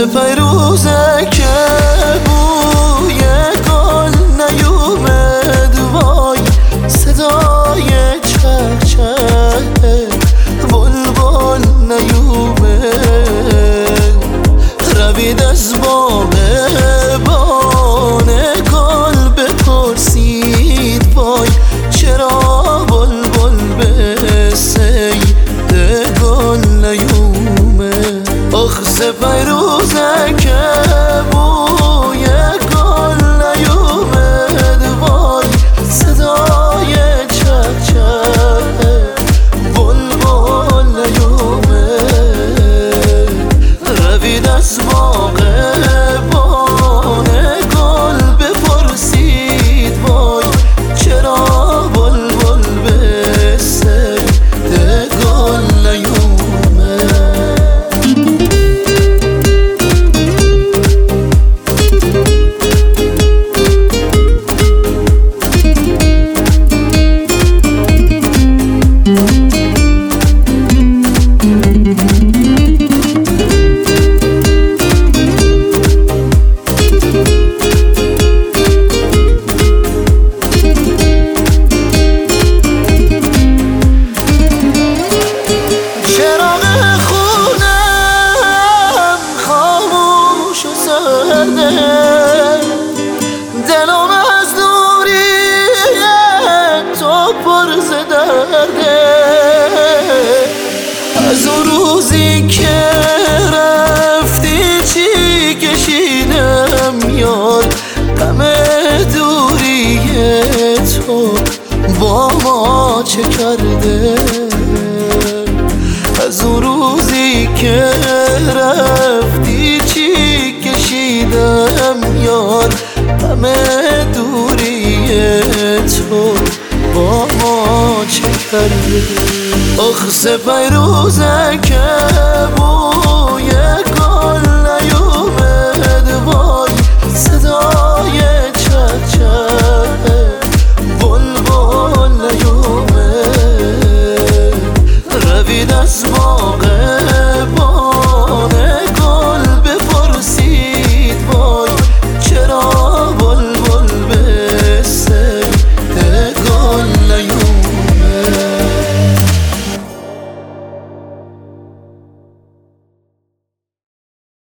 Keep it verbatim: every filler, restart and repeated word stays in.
پیروزه که بوی گل نیومد، وای صدای چه چه بلبل نیومد. روید از باغبان گل بپرسید، وای چرا بلبل به صید گل نیومد. آخ سه پیروزه که بوی گل نیومد، وای صدای چه چه بلبل نیومد. روید از باغبان گل بپرسید، وای چرا بلبل به صید گل نیومد. دلم از دوری تو پر ز درده، از اون روزی که رفتی چی کشیدم یار، غم دوری تو با ما چه کرده. از اون روزی که رفتی چی کشیدم یار، همه دوری تو با ما چه کرده. آخ سه پیروزه که بوی